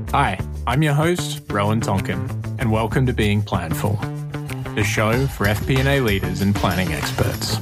Hi, I'm your host, Rowan Tonkin, and welcome to Being Planful, the show for FP&A leaders and planning experts.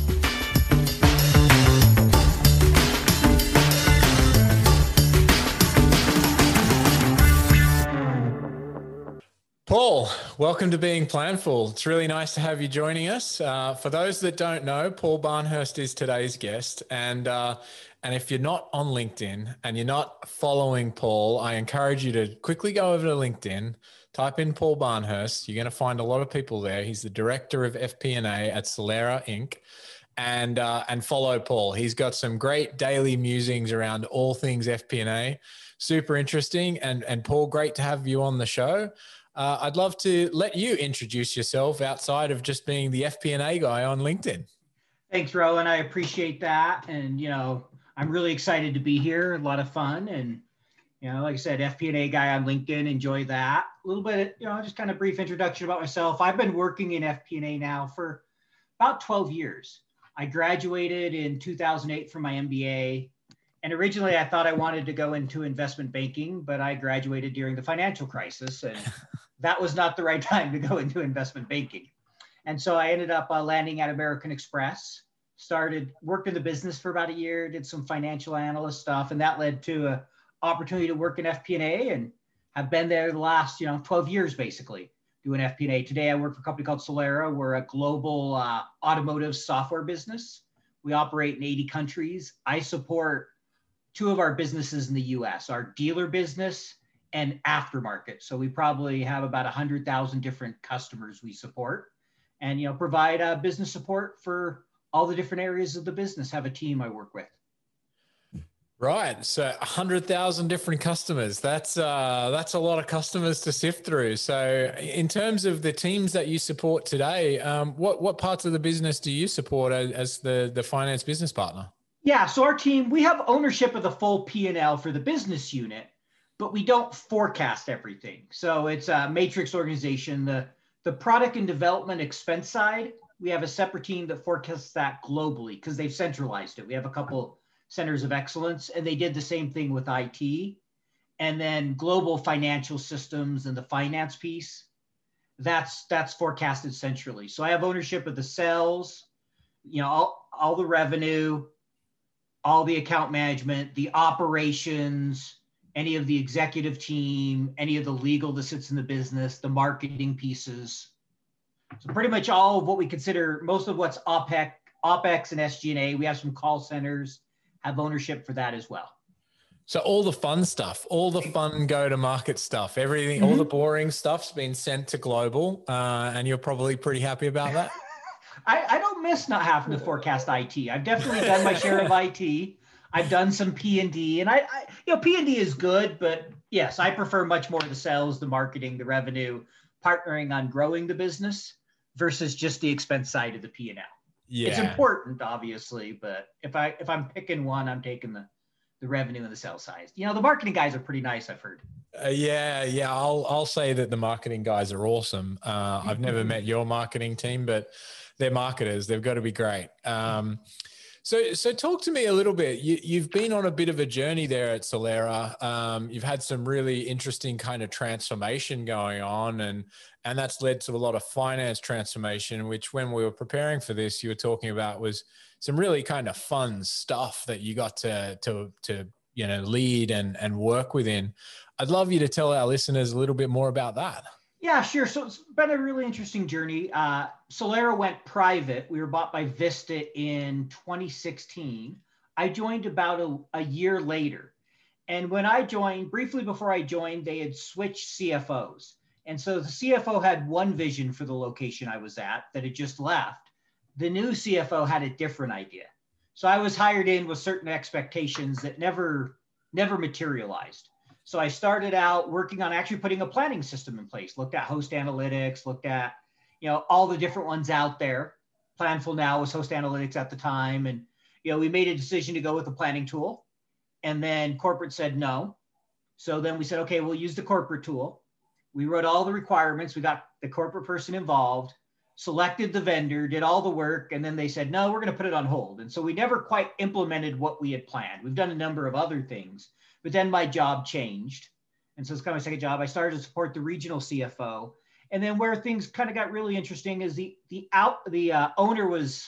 Paul, welcome to Being Planful. It's really nice to have you joining us. For those that don't know, Paul Barnhurst is today's guest, and if you're not on LinkedIn and you're not following Paul, I encourage you to quickly go over to LinkedIn, type in Paul Barnhurst. You're going to find a lot of people there. He's the director of FP&A at Solera Inc. And follow Paul. He's got some great daily musings around all things FP&A. Super interesting. And Paul, great to have you on the show. I'd love to let you introduce yourself outside of just being the FP&A guy on LinkedIn. Thanks, Rowan. I appreciate that. And, I'm really excited to be here. A lot of fun. And, like I said, FP&A guy on LinkedIn, enjoy that. A little bit, just kind of brief introduction about myself. I've been working in FP&A now for about 12 years. I graduated in 2008 from my MBA. And originally I thought I wanted to go into investment banking, but I graduated during the financial crisis, and that was not the right time to go into investment banking. And so I ended up landing at American Express, worked in the business for about a year, did some financial analyst stuff, and that led to an opportunity to work in FP&A, and have been there the last 12 years basically doing FP&A. Today I work for a company called Solera. We're a global automotive software business. We operate in 80 countries. I support two of our businesses in the US, our dealer business and aftermarket. So we probably have about 100,000 different customers we support, and provide business support for all the different areas of the business. Have a team I work with. Right. So 100,000 different customers. That's a lot of customers to sift through. So in terms of the teams that you support today, what parts of the business do you support as the finance business partner? Yeah, so our team, we have ownership of the full P&L for the business unit, but we don't forecast everything. So it's a matrix organization. The product and development expense side, we have a separate team that forecasts that globally because they've centralized it. We have a couple centers of excellence, and they did the same thing with IT. And then global financial systems and the finance piece, that's forecasted centrally. So I have ownership of the sales, all the revenue, all the account management, the operations, any of the executive team, any of the legal that sits in the business, the marketing pieces. So pretty much all of what we consider, most of what's OPEX and SG&A. We have some call centers, have ownership for that as well. So all the fun stuff, all the fun go-to-market stuff, everything, all the boring stuff's been sent to global, and you're probably pretty happy about that? I don't miss not having to forecast IT. I've definitely done my share of IT. I've done some P&D, and I P&D is good, but yes, I prefer much more the sales, the marketing, the revenue, partnering on growing the business versus just the expense side of the P&L. Yeah. It's important, obviously, but if I'm picking one, I'm taking the revenue and the sales side. The marketing guys are pretty nice, I've heard. Yeah. I'll say that the marketing guys are awesome. I've never met your marketing team, but they're marketers. They've got to be great. So talk to me a little bit. You've been on a bit of a journey there at Solera. You've had some really interesting kind of transformation going on, and that's led to a lot of finance transformation, which when we were preparing for this, you were talking about was some really kind of fun stuff that you got to lead and work within. I'd love you to tell our listeners a little bit more about that. Yeah, sure. So it's been a really interesting journey. Solera went private. We were bought by Vista in 2016. I joined about a year later. And when I joined, briefly before I joined, they had switched CFOs. And so the CFO had one vision for the location I was at that had just left. The new CFO had a different idea. So I was hired in with certain expectations that never materialized. So I started out working on actually putting a planning system in place, looked at Host Analytics, looked at, all the different ones out there. Planful now was Host Analytics at the time. And, we made a decision to go with the planning tool. And then corporate said no. So then we said, okay, we'll use the corporate tool. We wrote all the requirements. We got the corporate person involved, selected the vendor, did all the work. And then they said, no, we're going to put it on hold. And so we never quite implemented what we had planned. We've done a number of other things. But then my job changed. And so it's kind of my second job. I started to support the regional CFO. And then where things kind of got really interesting is the owner was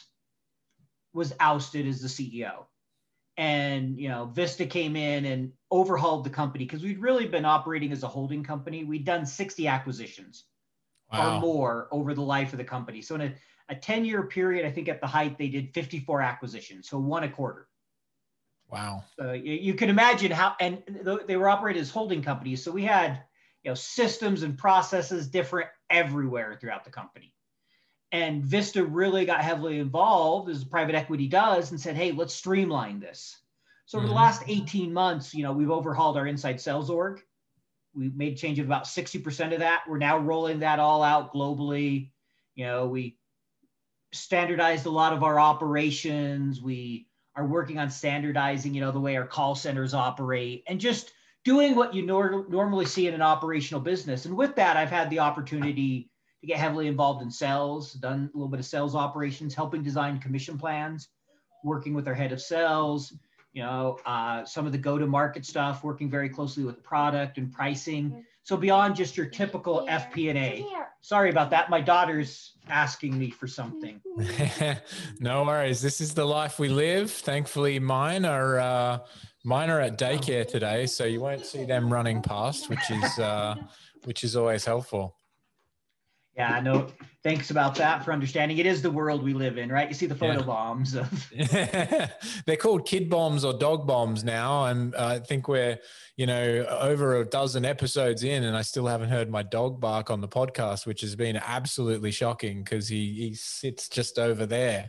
ousted as the CEO. And, Vista came in and overhauled the company because we'd really been operating as a holding company. We'd done 60 acquisitions or more over the life of the company. So in a 10-year period, I think at the height, they did 54 acquisitions. So one a quarter. Wow. So you can imagine how, and they were operated as holding companies. So we had, systems and processes different everywhere throughout the company. And Vista really got heavily involved, as private equity does, and said, hey, let's streamline this. So over the last 18 months, we've overhauled our inside sales org. We made a change of about 60% of that. We're now rolling that all out globally. We standardized a lot of our operations. We are working on standardizing, the way our call centers operate and just doing what you normally see in an operational business. And with that, I've had the opportunity to get heavily involved in sales, done a little bit of sales operations, helping design commission plans, working with our head of sales, some of the go-to-market stuff, working very closely with product and pricing. So beyond just your typical FP&A. Sorry about that. My daughter's asking me for something. No worries. This is the life we live. Thankfully, mine are at daycare today, so you won't see them running past, which is always helpful. Yeah, no, thanks about that for understanding. It is the world we live in, right? You see the photo bombs of. They're called kid bombs or dog bombs now. And I think we're, over a dozen episodes in, and I still haven't heard my dog bark on the podcast, which has been absolutely shocking because he sits just over there.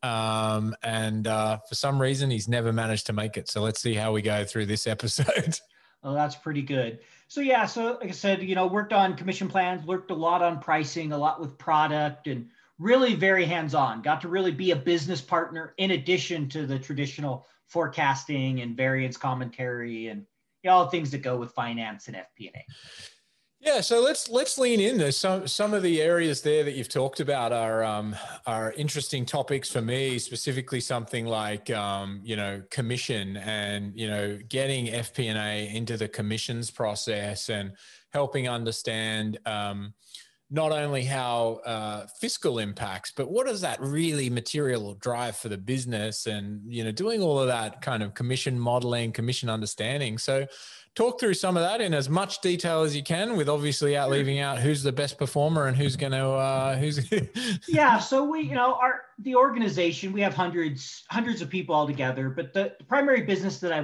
And for some reason, he's never managed to make it. So let's see how we go through this episode. Oh, that's pretty good. So like I said, worked on commission plans, worked a lot on pricing, a lot with product, and really very hands-on. Got to really be a business partner in addition to the traditional forecasting and variance commentary and all the things that go with finance and FP&A. Yeah, so let's lean into some of the areas there that you've talked about are interesting topics for me, specifically something like commission and getting FP&A into the commissions process and helping understand not only how fiscal impacts, but what does that really material drive for the business, and doing all of that kind of commission modeling, commission understanding. So talk through some of that in as much detail as you can, with obviously leaving out who's the best performer and who's going to Yeah. So we, the organization, we have hundreds of people all together, but the primary business that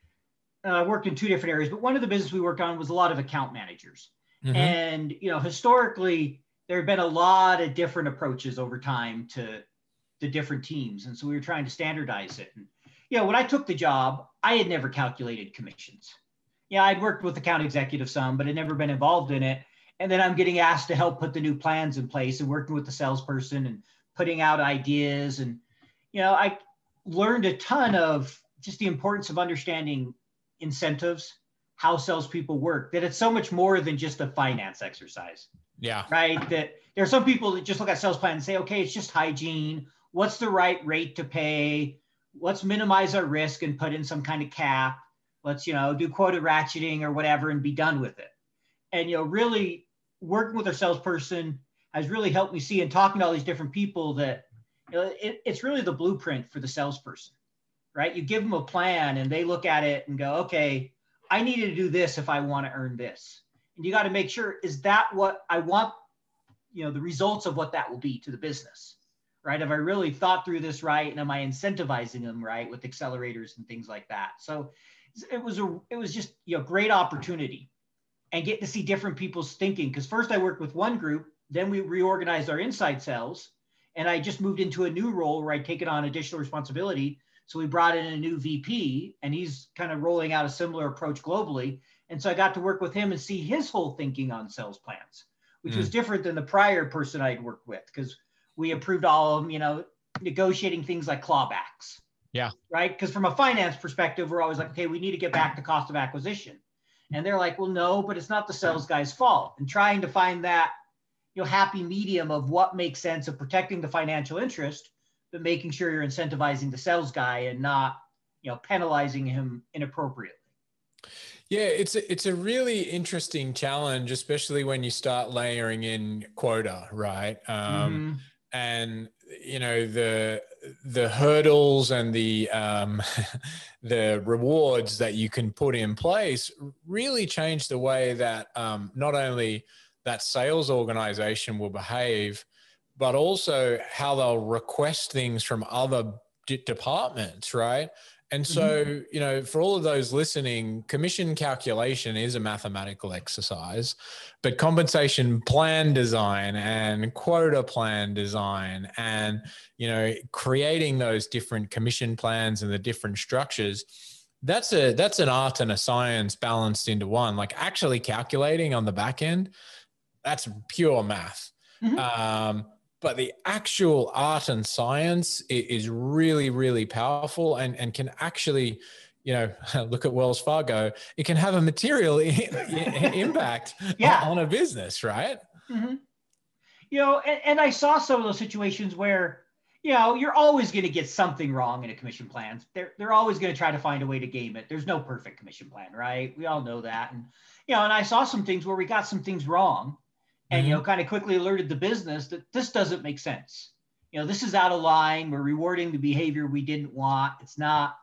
I've worked in two different areas, but one of the business we worked on was a lot of account managers. And, historically there have been a lot of different approaches over time to the different teams. And so we were trying to standardize it. And, when I took the job, I had never calculated commissions. I'd worked with account executives some, but had never been involved in it. And then I'm getting asked to help put the new plans in place and working with the salesperson and putting out ideas. And, I learned a ton of just the importance of understanding incentives, how salespeople work, that it's so much more than just a finance exercise. Yeah. Right. That there are some people that just look at sales plan and say, okay, it's just hygiene. What's the right rate to pay? Let's minimize our risk and put in some kind of cap. Let's, do quota ratcheting or whatever and be done with it. And, really working with our salesperson has really helped me see, and talking to all these different people, that it's really the blueprint for the salesperson, right? You give them a plan and they look at it and go, okay, I need to do this if I want to earn this. And you got to make sure, is that what I want, the results of what that will be to the business, right? Have I really thought through this right? And am I incentivizing them right with accelerators and things like that? So it was just, great opportunity, and get to see different people's thinking. Because first I worked with one group, then we reorganized our inside sales, and I just moved into a new role where I'd taken on additional responsibility. So we brought in a new VP, and he's kind of rolling out a similar approach globally. And so I got to work with him and see his whole thinking on sales plans, which was different than the prior person I'd worked with, because we approved all of them, negotiating things like clawbacks. Yeah. Right. Because from a finance perspective, we're always like, okay, we need to get back to cost of acquisition. And they're like, well, no, but it's not the sales guy's fault. And trying to find that, happy medium of what makes sense of protecting the financial interest, but making sure you're incentivizing the sales guy and not, penalizing him inappropriately. Yeah, it's a really interesting challenge, especially when you start layering in quota, right? Mm-hmm. And you know the hurdles and the the rewards that you can put in place really change the way that not only that sales organization will behave, but also how they'll request things from other departments, right? And Mm-hmm. so, you know, for all of those listening, commission calculation is a mathematical exercise, but compensation plan design and quota plan design and, you know, creating those different commission plans and the different structures, that's an art and a science balanced into one. Like actually calculating on the back end, that's pure math. Mm-hmm. Um, but the actual art and science is really, really powerful and can actually, you know, look at Wells Fargo. It can have a material impact Yeah. on a business, right? Mm-hmm. And I saw some of those situations where, you're always going to get something wrong in a commission plan. They're always going to try to find a way to game it. There's no perfect commission plan, right? We all know that. And I saw some things where we got some things wrong and, Mm-hmm. kind of quickly alerted the business that this doesn't make sense. This is out of line. We're rewarding the behavior we didn't want. It's not,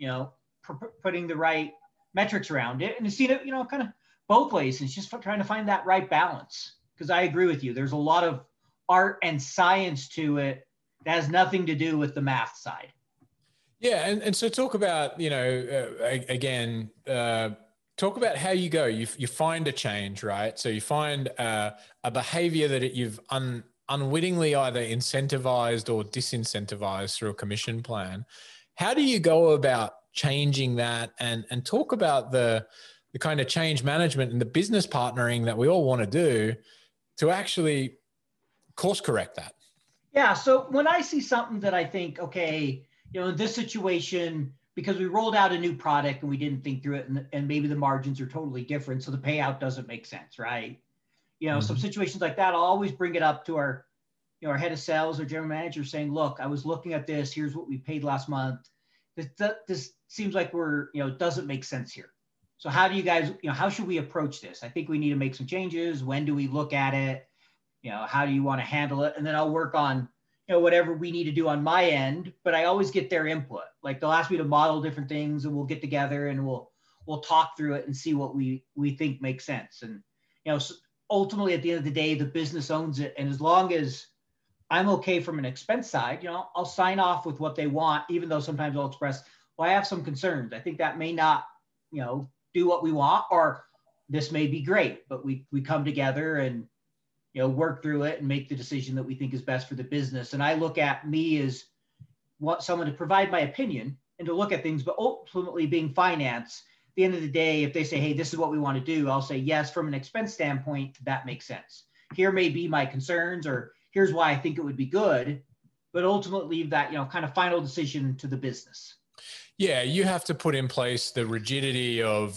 putting the right metrics around it. And you see it, kind of both ways. It's just trying to find that right balance. Because I agree with you. There's a lot of art and science to it that has nothing to do with the math side. Yeah, and so talk about, you know, again, talk about how you go. You find a change, right? So you find a behavior that you've unwittingly either incentivized or disincentivized through a commission plan. How do you go about changing that, and talk about the kind of change management and the business partnering that we all want to do to actually course correct that? Yeah. So when I see something that I think, okay, in this situation, because we rolled out a new product and we didn't think through it, and maybe the margins are totally different, so the payout doesn't make sense, right? Some situations like that, I'll always bring it up to our head of sales or general manager saying, look, I was looking at this. Here's what we paid last month. This seems like it doesn't make sense here. So how do you guys, how should we approach this? I think we need to make some changes. When do we look at it? How do you want to handle it? And then I'll work on, whatever we need to do on my end, but I always get their input. Like they'll ask me to model different things and we'll get together and we'll talk through it and see what we think makes sense. And, ultimately at the end of the day, the business owns it. And as long as I'm okay from an expense side, I'll sign off with what they want, even though sometimes I'll express, well, I have some concerns. I think that may not, do what we want, or this may be great, but we come together and, work through it and make the decision that we think is best for the business. And I look at me as want someone to provide my opinion and to look at things, but ultimately being finance, at the end of the day, if they say, hey, this is what we want to do, I'll say, yes, from an expense standpoint, that makes sense. Here may be my concerns, or here's why I think it would be good, but ultimately leave that, kind of final decision to the business. Yeah, you have to put in place the rigidity of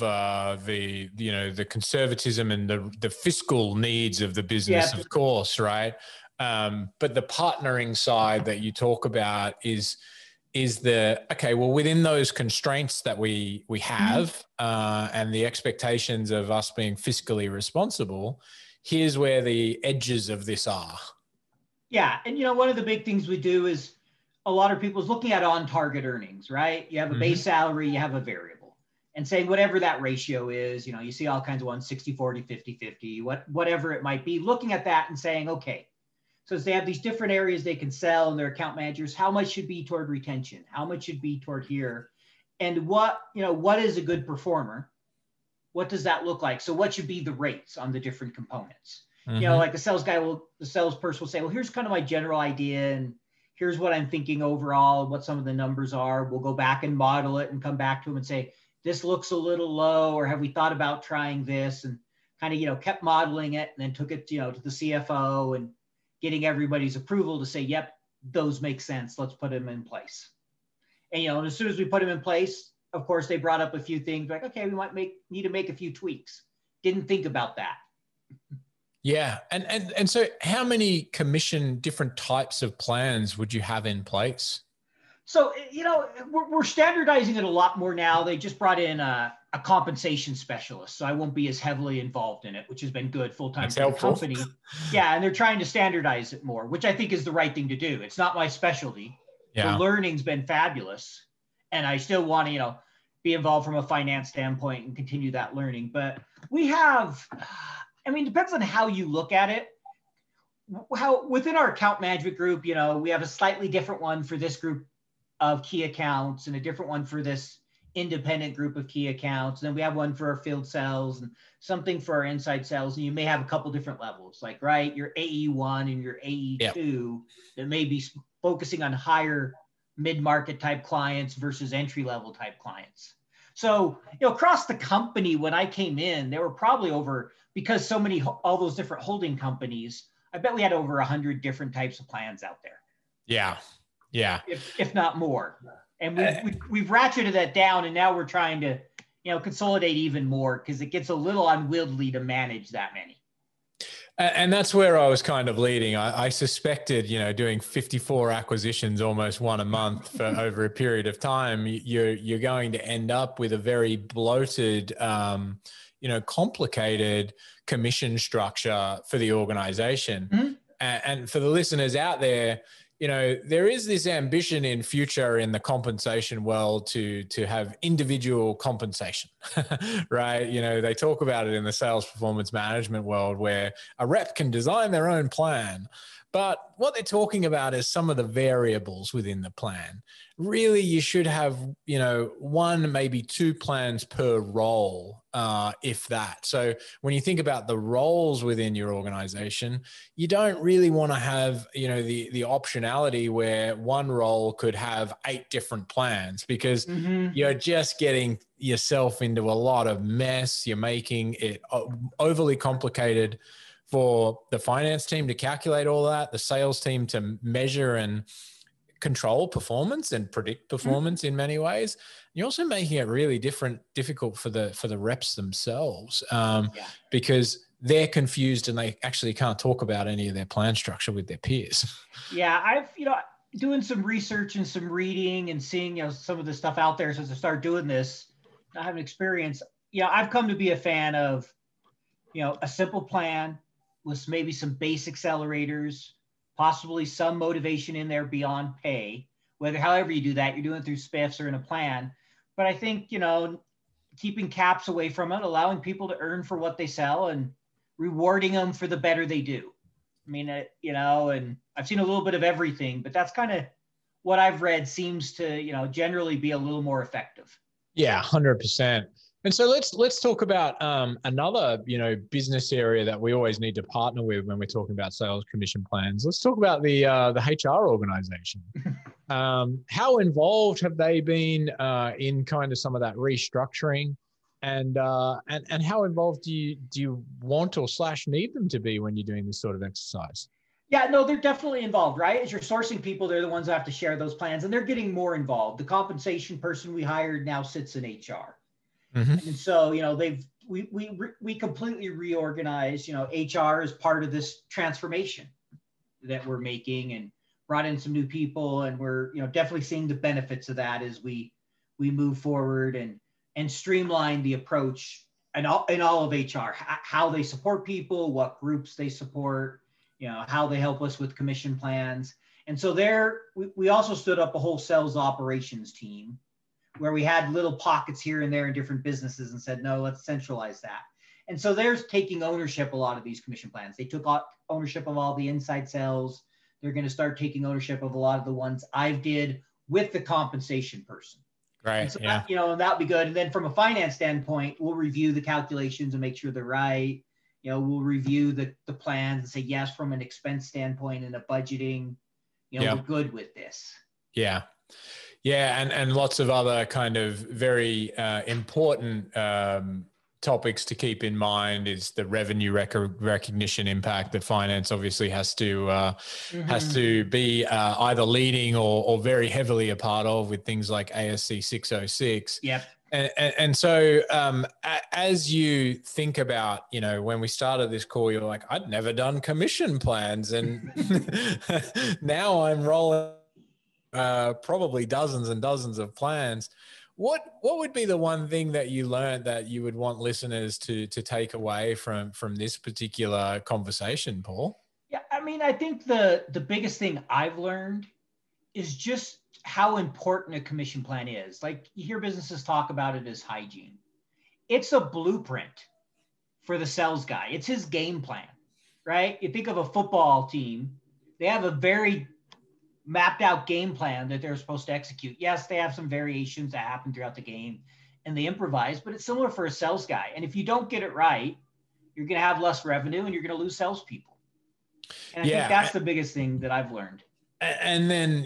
the conservatism and the fiscal needs of the business, of course, right? But the partnering side that you talk about is okay, well, within those constraints that we have and the expectations of us being fiscally responsible, here's where the edges of this are. Yeah, and one of the big things we do is a lot of people is looking at on-target earnings, right? You have a base salary, you have a variable, and saying whatever that ratio is, you see all kinds of ones, 60-40, 50-50, whatever it might be, looking at that and saying, okay, so as they have these different areas they can sell and their account managers, how much should be toward retention? How much should be toward here? And what is a good performer? What does that look like? So what should be the rates on the different components? Like the salesperson will say, well, here's kind of my general idea, and here's what I'm thinking overall, what some of the numbers are. We'll go back and model it and come back to them and say, this looks a little low, or have we thought about trying this? And kind of, kept modeling it and then took it, to the CFO and getting everybody's approval to say, yep, those make sense. Let's put them in place. And, and as soon as we put them in place, of course, they brought up a few things like, okay, we might need to make a few tweaks. Didn't think about that. Yeah. And so how many different types of plans would you have in place? So, we're standardizing it a lot more now. They just brought in a compensation specialist, so I won't be as heavily involved in it, which has been good full-time That's for the helpful. company. Yeah, and they're trying to standardize it more, which I think is the right thing to do. It's not my specialty. The learning's been fabulous, and I still want to, be involved from a finance standpoint and continue that learning. But we have, depends on how you look at it. How within our account management group, we have a slightly different one for this group of key accounts and a different one for this independent group of key accounts. And then we have one for our field sales and something for our inside sales. And you may have a couple different levels, like, right, your AE1 and your AE2 that may be focusing on higher mid-market type clients versus entry-level type clients. So, across the company, when I came in, there were probably because all those different holding companies, I bet we had over 100 different types of plans out there. Yeah. If not more. And we've ratcheted that down, and now we're trying to, consolidate even more because it gets a little unwieldy to manage that many. And that's where I was kind of leading. I suspected, doing 54 acquisitions, almost one a month for over a period of time, you're going to end up with a very bloated, complicated commission structure for the organization. Mm-hmm. And for the listeners out there, there is this ambition in future in the compensation world to have individual compensation, right? They talk about it in the sales performance management world where a rep can design their own plan. But what they're talking about is some of the variables within the plan. Really, you should have, one, maybe two plans per role, if that. So when you think about the roles within your organization, you don't really want to have, the optionality where one role could have 8 different plans because you're just getting yourself into a lot of mess. You're making it overly complicated for the finance team to calculate all that, the sales team to measure and control performance and predict performance in many ways. You're also making it really difficult for the reps themselves because they're confused and they actually can't talk about any of their plan structure with their peers. Yeah, I've doing some research and some reading and seeing some of the stuff out there since I started doing this. I have an experience. I've come to be a fan of a simple plan with maybe some base accelerators, possibly some motivation in there beyond pay, however you do that, you're doing it through spiffs or in a plan. But I think, keeping caps away from it, allowing people to earn for what they sell and rewarding them for the better they do. And I've seen a little bit of everything, but that's kind of what I've read seems to, generally be a little more effective. Yeah, 100%. And so let's talk about another, business area that we always need to partner with when we're talking about sales commission plans. Let's talk about the HR organization. How involved have they been in kind of some of that restructuring, and how involved do you want or / need them to be when you're doing this sort of exercise? Yeah, no, they're definitely involved, right? As you're sourcing people, they're the ones that have to share those plans, and they're getting more involved. The compensation person we hired now sits in HR. Mm-hmm. And so, we completely reorganized, HR as part of this transformation that we're making and brought in some new people. And we're, definitely seeing the benefits of that as we move forward and streamline the approach in all of HR, how they support people, what groups they support, how they help us with commission plans. And so we also stood up a whole sales operations team where we had little pockets here and there in different businesses and said, no, let's centralize that. And so there's taking ownership, a lot of these commission plans. They took ownership of all the inside sales. They're going to start taking ownership of a lot of the ones I did with the compensation person. Right. And so that, and that'll be good. And then from a finance standpoint, we'll review the calculations and make sure they're right. We'll review the plans and say, yes, from an expense standpoint and a budgeting, we're good with this. Yeah. Yeah, and lots of other kind of very important topics to keep in mind is the revenue recognition impact that finance obviously has to be either leading or very heavily a part of with things like ASC 606. Yep. And so as you think about, when we started this call, you're like, I'd never done commission plans, and now I'm rolling probably dozens and dozens of plans. What would be the one thing that you learned that you would want listeners to take away from this particular conversation, Paul? Yeah, I mean, I think the biggest thing I've learned is just how important a commission plan is. Like, you hear businesses talk about it as hygiene. It's a blueprint for the sales guy. It's his game plan, right? You think of a football team, they have a very mapped out game plan that they're supposed to execute. Yes, they have some variations that happen throughout the game and they improvise, but it's similar for a sales guy. And if you don't get it right, you're going to have less revenue and you're going to lose salespeople. And I think that's the biggest thing that I've learned. And then,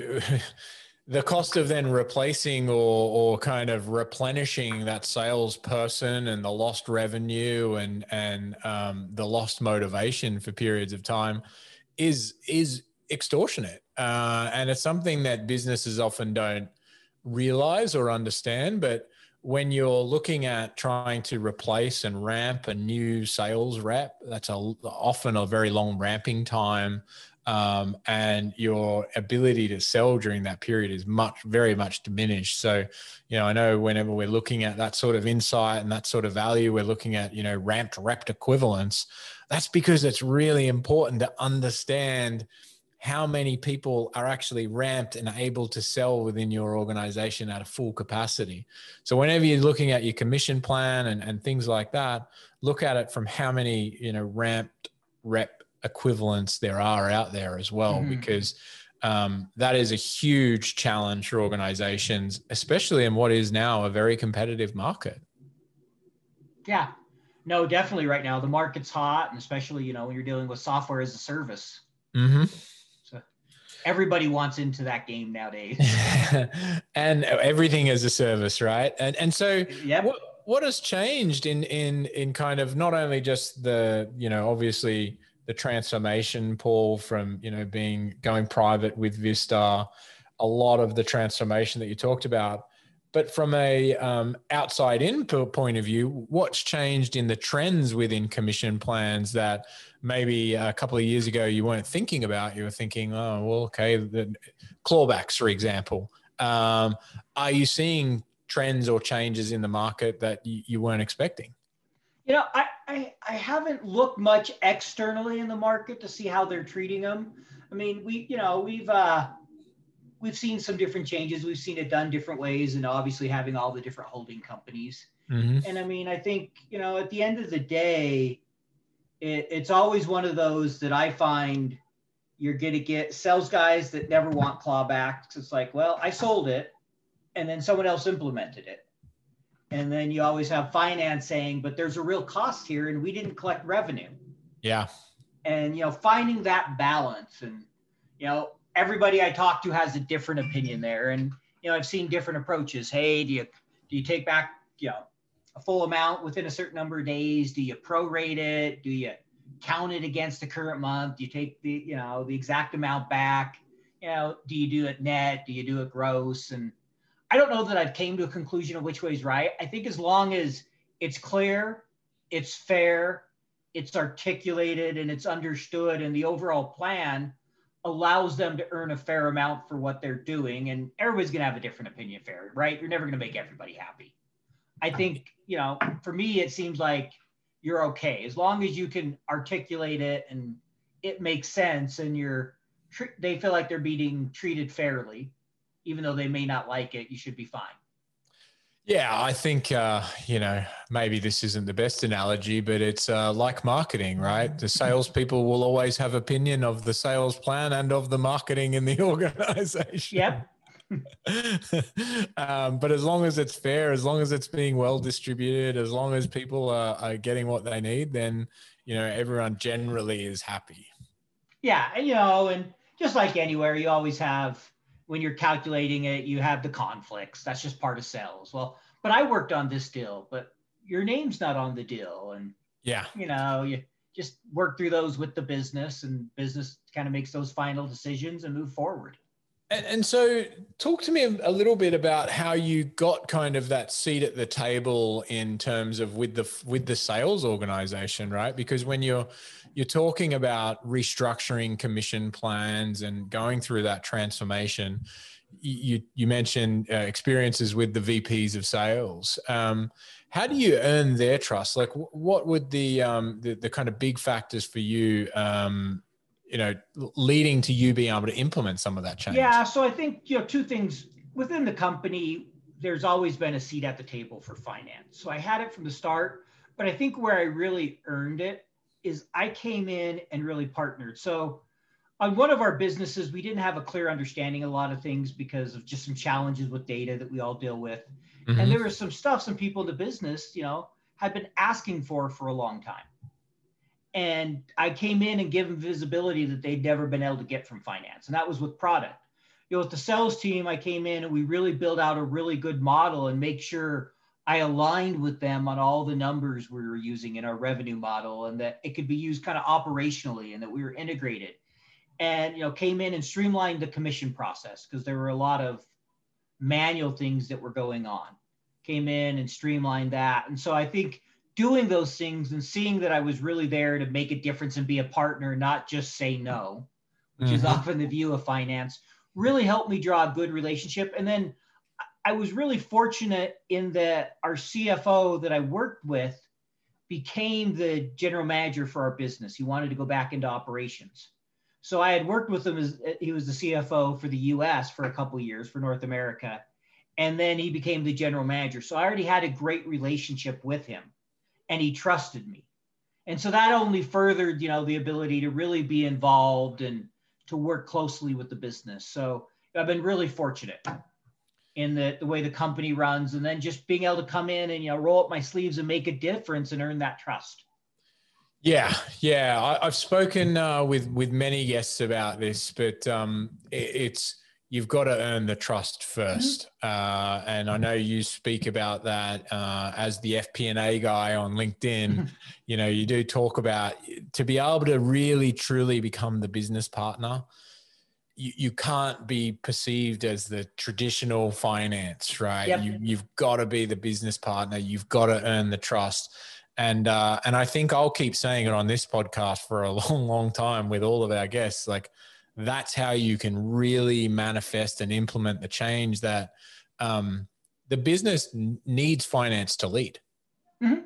the cost of then replacing or kind of replenishing that salesperson and the lost revenue and the lost motivation for periods of time is extortionate. And it's something that businesses often don't realize or understand. But when you're looking at trying to replace and ramp a new sales rep, that's often a very long ramping time. And your ability to sell during that period is very much diminished. So, I know whenever we're looking at that sort of insight and that sort of value, we're looking at, ramped rep equivalence. That's because it's really important to understand how many people are actually ramped and able to sell within your organization at a full capacity. So whenever you're looking at your commission plan and things like that, look at it from how many, ramped rep equivalents there are out there as well, because that is a huge challenge for organizations, especially in what is now a very competitive market. Yeah, no, definitely right now the market's hot, and especially, when you're dealing with software as a service. So everybody wants into that game nowadays. And everything as a service, right? And so yep. What has changed in kind of not only just the, obviously the transformation, Paul, from, going private with Vista, a lot of the transformation that you talked about, but from a outside in point of view, what's changed in the trends within commission plans that maybe a couple of years ago you weren't thinking about? You were thinking, oh, well, okay, the clawbacks, for example. Are you seeing trends or changes in the market that you weren't expecting? I haven't looked much externally in the market to see how they're treating them. I mean, we've seen some different changes. We've seen it done different ways, and obviously having all the different holding companies. And I mean, I think, at the end of the day, it's always one of those that I find you're going to get sales guys that never want clawbacks. It's like, well, I sold it and then someone else implemented it. And then you always have finance saying, but there's a real cost here and we didn't collect revenue. Yeah. And, finding that balance, and, everybody I talk to has a different opinion there. And, I've seen different approaches. Hey, do you take back, a full amount within a certain number of days? Do you prorate it? Do you count it against the current month? Do you take the exact amount back? Do you do it net? Do you do it gross? And I don't know that I've came to a conclusion of which way is right. I think as long as it's clear, it's fair, it's articulated, and it's understood, and the overall plan allows them to earn a fair amount for what they're doing. And everybody's going to have a different opinion, fair, right? You're never going to make everybody happy. I think, for me, it seems like you're okay. As long as you can articulate it and it makes sense and they feel like they're being treated fairly, even though they may not like it, you should be fine. Yeah, I think, maybe this isn't the best analogy, but it's like marketing, right? The salespeople will always have opinion of the sales plan and of the marketing in the organization. Yep. But as long as it's fair, as long as it's being well distributed, as long as people are getting what they need, then, everyone generally is happy. Yeah. And just like anywhere, you always have, when you're calculating it, you have the conflicts. That's just part of sales. Well, but I worked on this deal, but your name's not on the deal. And, yeah, you just work through those with the business, and business kind of makes those final decisions and move forward. And so talk to me a little bit about how you got kind of that seat at the table in terms of with the sales organization, right? Because when you're talking about restructuring commission plans and going through that transformation, you mentioned experiences with the VPs of sales. How do you earn their trust? Like, what would the kind of big factors for you, leading to you being able to implement some of that change? Yeah, so I think, two things within the company. There's always been a seat at the table for finance. So I had it from the start, but I think where I really earned it is I came in and really partnered. So on one of our businesses, we didn't have a clear understanding of a lot of things because of just some challenges with data that we all deal with. Mm-hmm. And there was some stuff some people in the business, had been asking for a long time. And I came in and gave them visibility that they'd never been able to get from finance. And that was with product. With the sales team, I came in and we really built out a really good model and make sure I aligned with them on all the numbers we were using in our revenue model, and that it could be used kind of operationally and that we were integrated. And, came in and streamlined the commission process because there were a lot of manual things that were going on. Came in and streamlined that. And so I think doing those things and seeing that I was really there to make a difference and be a partner, not just say no, which is often the view of finance, really helped me draw a good relationship. And then I was really fortunate in that our CFO that I worked with became the general manager for our business. He wanted to go back into operations. So I had worked with him as he was the CFO for the US for a couple of years for North America. And then he became the general manager. So I already had a great relationship with him and he trusted me. And so that only furthered, the ability to really be involved and to work closely with the business. So I've been really fortunate in the way the company runs, and then just being able to come in and, roll up my sleeves and make a difference and earn that trust. Yeah. I've spoken with many guests about this, but you've got to earn the trust first. And I know you speak about that as the FP&A guy on LinkedIn. You do talk about to be able to really, truly become the business partner. You can't be perceived as the traditional finance, right? Yep. You've got to be the business partner. You've got to earn the trust. And I think I'll keep saying it on this podcast for a long, long time with all of our guests. Like, that's how you can really manifest and implement the change that the business needs finance to lead. Mm-hmm.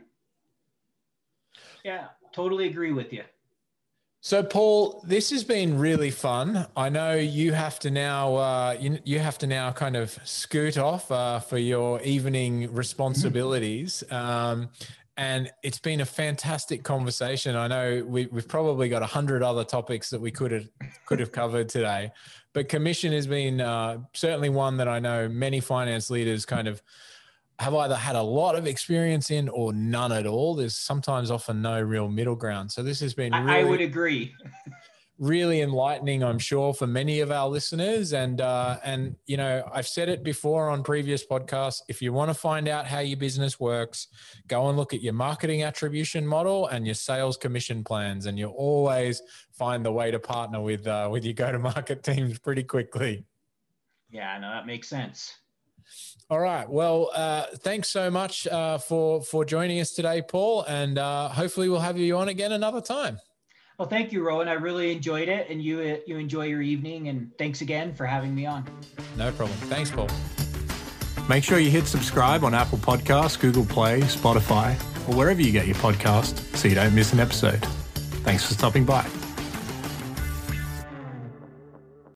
Yeah, totally agree with you. So, Paul, this has been really fun. I know you have to now you have to now kind of scoot off for your evening responsibilities. And it's been a fantastic conversation. I know we've probably got 100 other topics that we could have covered today, but commission has been certainly one that I know many finance leaders kind of have either had a lot of experience in or none at all. There's sometimes often no real middle ground. So this has been really, I would agree. really enlightening, I'm sure, for many of our listeners. And I've said it before on previous podcasts. If you want to find out how your business works, go and look at your marketing attribution model and your sales commission plans, and you'll always find the way to partner with your go-to-market teams pretty quickly. Yeah, no, that makes sense. All right. Well, thanks so much for joining us today, Paul, and hopefully we'll have you on again another time. Well, thank you, Rowan. I really enjoyed it, and you enjoy your evening, and thanks again for having me on. No problem. Thanks, Paul. Make sure you hit subscribe on Apple Podcasts, Google Play, Spotify, or wherever you get your podcast so you don't miss an episode. Thanks for stopping by.